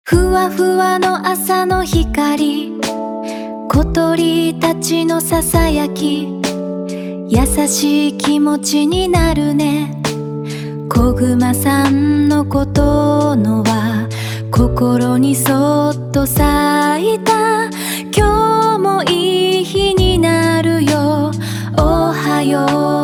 ふわふわの朝の光、小鳥たちのささやき、優しい気持ちになるね。小熊さんのことのは心にそっと咲いた。今日もいい日になるよ。おはよう